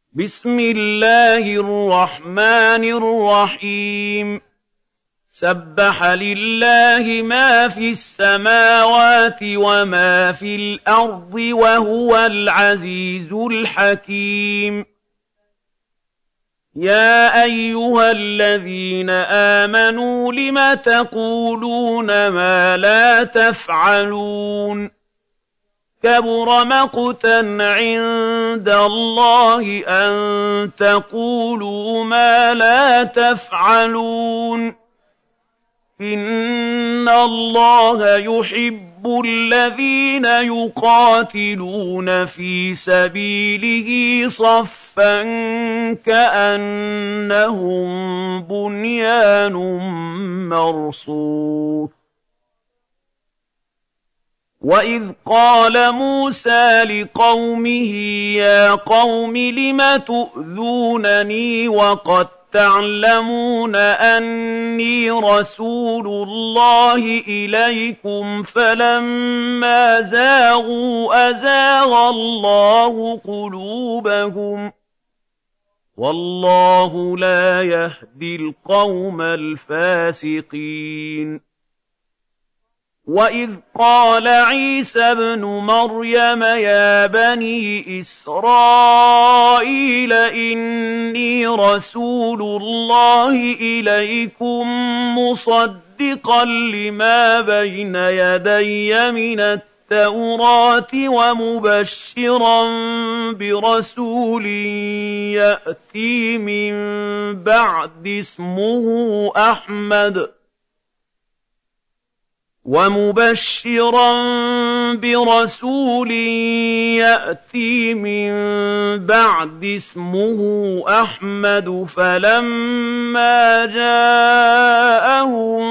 بسم الله الرحمن الرحيم سبح لله ما في السماوات وما في الأرض وهو العزيز الحكيم يا أيها الذين آمنوا لم تقولون ما لا تفعلون كبر مقتا عند الله أن تقولوا ما لا تفعلون إن الله يحب الذين يقاتلون في سبيله صفا كأنهم بنيان مرصوص وَإِذْ قَالَ مُوسَىٰ لِقَوْمِهِ يَا قَوْمِ لِمَ تُؤْذُونَنِي وَقَدْ تَعْلَمُونَ أَنِّي رَسُولُ اللَّهِ إِلَيْكُمْ فَلَمَّا زَاغُوا أَزَاغَ اللَّهُ قُلُوبَهُمْ وَاللَّهُ لَا يَهْدِي الْقَوْمَ الْفَاسِقِينَ وَإِذْ قَالَ عِيسَى ابْنُ مَرْيَمَ يَا بَنِي إِسْرَائِيلَ إِنِّي رَسُولُ اللَّهِ إِلَيْكُم مُّصَدِّقًا لِّمَا بَيْنَ يَدَيَّ مِنَ التَّوْرَاةِ وَمُبَشِّرًا بِرَسُولٍ يَأْتِي مِن بَعْدِ اسمه أحمد فلما جاءهم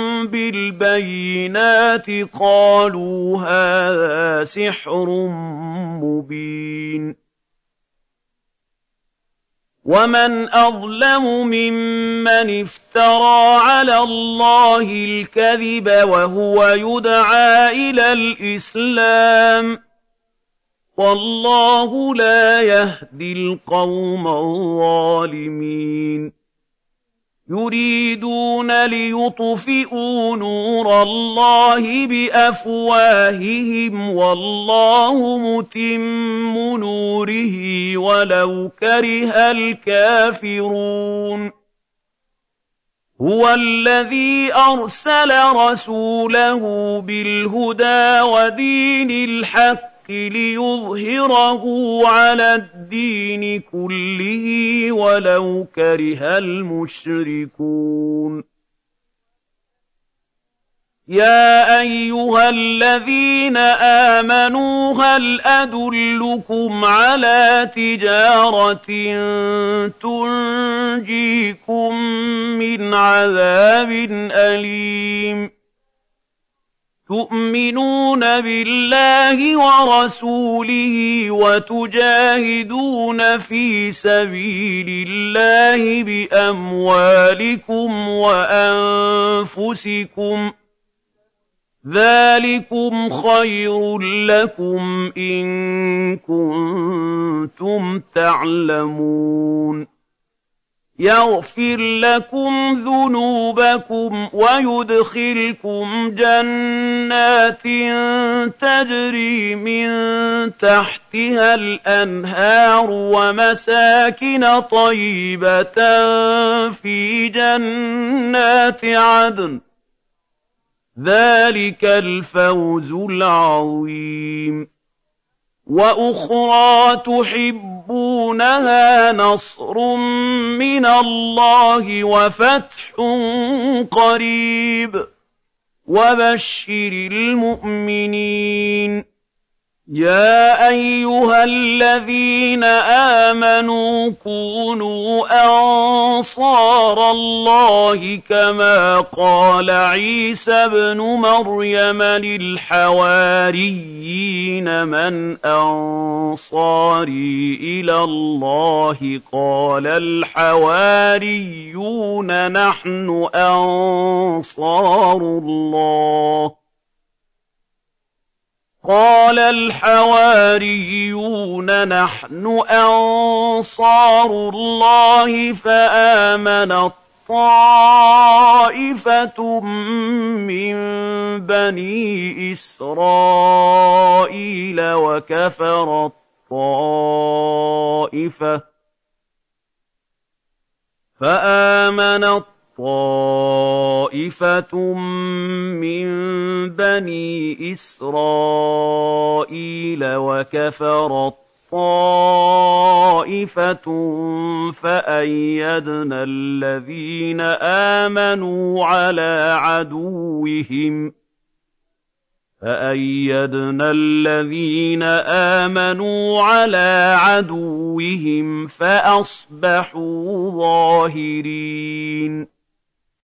بالبينات قالوا هذا سحر مبين ومن أظلم ممن افترى على الله الكذب وهو يدعى إلى الإسلام والله لا يهدي القوم الظالمين يريدون ليطفئوا نور الله بأفواههم والله متم نوره ولو كره الكافرون هو الذي أرسل رسوله بالهدى ودين الحق ليظهره على الدين كله ولو كره المشركون يا أيها الذين آمنوا هل أدلكم على تجارة تنجيكم من عذاب أليم تؤمنون بالله ورسوله وتجاهدون في سبيل الله بأموالكم وأنفسكم ذلكم خير لكم إن كنتم تعلمون يغفر لكم ذنوبكم ويدخلكم جنات تجري من تحتها الأنهار ومساكن طيبة في جنات عدن ذلك الفوز العظيم وأخرى تحبونها نصر من الله وفتح قريب وبشر المؤمنين يا أيها الذين آمنوا كونوا أنصار الله كما قال عيسى ابن مريم للحواريين من أنصاري إلى الله قال الحواريون نحن أنصار الله قال الحواريون نحن أنصار الله فآمنت طائفة من بني إسرائيل وكفرت طائفة فآمنت طائفة من بني إسرائيل وكفرت طائفة فأيدنا الذين آمنوا على عدوهم فأصبحوا ظاهرين